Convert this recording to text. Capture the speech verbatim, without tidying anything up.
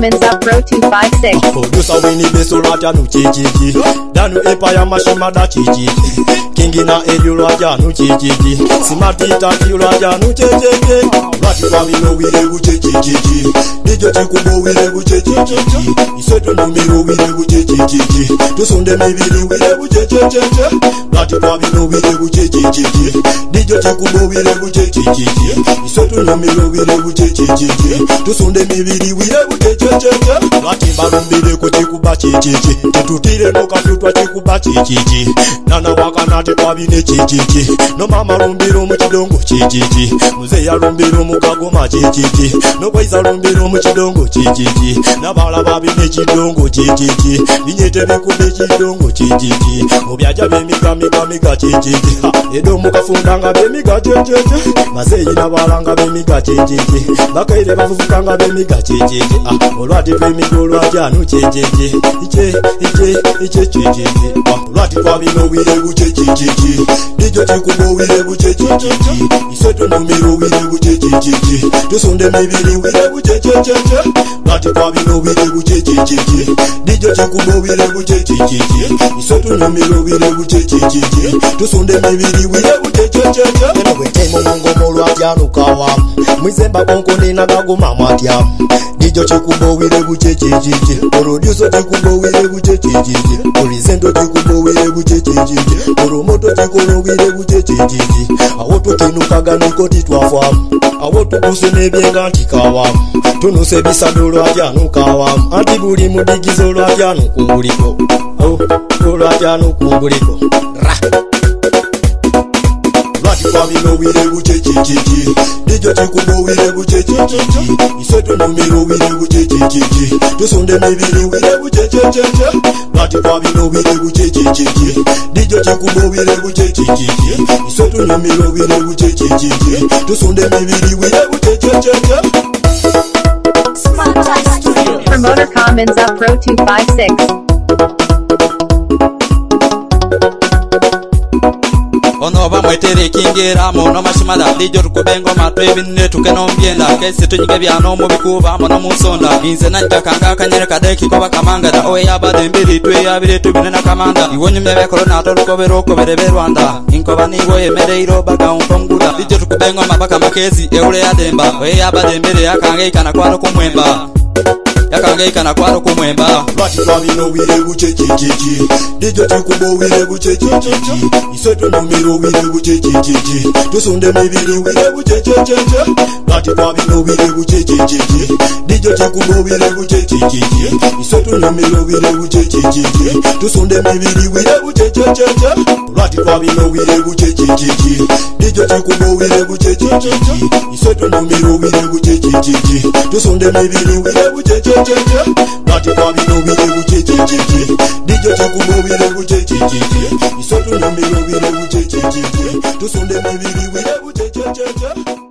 comments up Pro two five six. Producer Winnie Beso Raja nu chichichi. Danu Empire Mashima da chichichi. Kingi na Edu Raja nu chichichi. Simati Tati Raja nu chichichi. Rati kwa vino wile gu chichichi. Dijo chikubo wile gu chichichi. Iseto numero wile gu chichichi. Tusunde mibili wile gu chichichi. Rati kwa vino wile gu chichichi. Dijo chikubo wile gu chichichi. Iseto numero wile gu chichichi. Tusunde mibili wile gu chichichi. Rati barumbile kuchikuba chichichi. Titutire no kafutwa chikuba chichichi. Nana wakanate kwa vine chichichi. No mama rumbiro mchidongo chichichi. Muze ya rumbiro mukagoma chichichi. No kwaiza rumbiro mchidongo chichichi. Na bala babi ne chidongo chichichi. Vinyete vikube chidongo chichichi. Mubyaja bemiga miga miga chichichi. Edo mukafundanga bemiga chichichi. Mazeyi na balanga bemiga chichichi. Bakaire bafufukanga bemiga chichichi. Ah, olwati bemiga olwaja nu chichichi. Iche iche iche chichichi. Ah, olwati kwa bino wile gu chichichi. Dijo chikubo wile gu chichichi. Iseto numero wile gu chichichi. Tusunde mibili wile gu chichichi. Olwati kwa bino wile gu chichichi. Dijo chikubo wile gu chichichi. Iseto numero wile gu chichichi. Tusunde mibili wile gu chichichi. Anyway, temo mungo molwaja nukawa. Mwizemba konko nina gaguma matya. Dijo chikubo wile gu chichichi. Producer chikubo wile gu chichichi. Presento chikubo wile gu chichichi. Promoto chikubo wile gu chichichi. Awoto kinukaga niko titwafa. Awoto kusene byenga ntikawa. Tunuse bisadolo ajyanukawa. Anti buli mudigizo lwajyanukunguliko. Oh, lwajyanukunguliko. Ra. Lwati kwa bino wile gu chichichi. Dijo chikubo wile gu chichichi. Iseto numero wile gu chichichi. Tusunde mibili wile gu chichichi. Lwati kwa bino wile gu chichichi. Dijo chikubo wile gu chichichi. Iseto numero wile gu chichichi. Tusunde mibili wile gu chichichi. Promoter comments up Pro two five six. Ono ba mwetere kingira mono mashimada dijo tukubengo matwe binne tukeno mbyenda kese tunyige byano mu bikuba mono musonda inze nanjya kanga kanyere kadeki ko bakamangada owe yabade mbiri twe yabire tubine na kamanda iwonye mebe corona to tukobero ko berebe Rwanda inkoba nigo yemere iro baga umpongula dijo tukubengo mabaka makezi eule yademba owe yabade mbiri yakange kana kwaro kumwemba yakange kana kwaro kumwemba Lwati kwa bino wile gu chichichi. Dijo chikubo wile gu chichichi. Iseto numero wile gu chichichi. Tusunde mibili wile gu chichichi. Lwati kwa bino wile gu chichichi. Dijo chikubo wile gu chichichi. Iseto numero wile gu chichichi. Tusunde mibili wile gu chichichi. Lwati kwa bino wile gu chichichi. Dijo chikubo wile gu chichichi. Iseto numero wile gu chichichi. Tusunde mibili wile gu chichichi. Lwati kwa bino wile gu chichichi. Dijo chikubo wile gu chichichi. Iseto numero wile gu chichichi. Tusunde mibili wile gu chichichi.